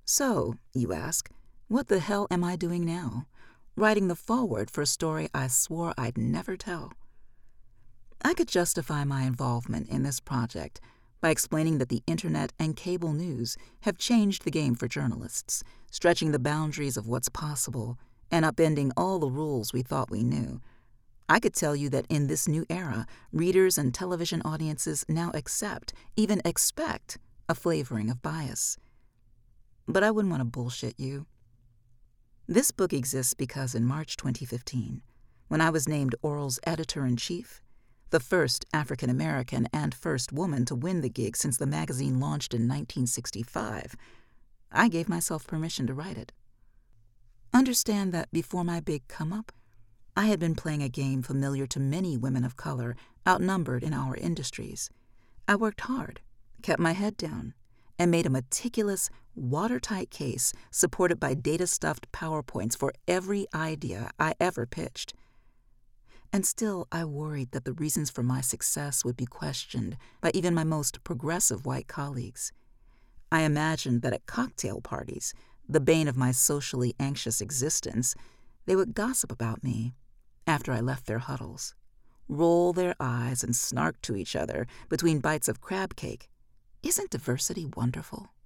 So, you ask, what the hell am I doing now? Writing the foreword for a story I swore I'd never tell. I could justify my involvement in this project by explaining that the internet and cable news have changed the game for journalists, stretching the boundaries of what's possible and upending all the rules we thought we knew. I could tell you that in this new era, readers and television audiences now accept, even expect, a flavoring of bias. But I wouldn't want to bullshit you. This book exists because in March 2015, when I was named Oral's editor-in-chief, the first African-American and first woman to win the gig since the magazine launched in 1965, I gave myself permission to write it. Understand that before my big come-up, I had been playing a game familiar to many women of color outnumbered in our industries. I worked hard, kept my head down, and made a meticulous, watertight case supported by data-stuffed PowerPoints for every idea I ever pitched. And still, I worried that the reasons for my success would be questioned by even my most progressive white colleagues. I imagined that at cocktail parties, the bane of my socially anxious existence, they would gossip about me after I left their huddles, roll their eyes and snark to each other between bites of crab cake. Isn't diversity wonderful?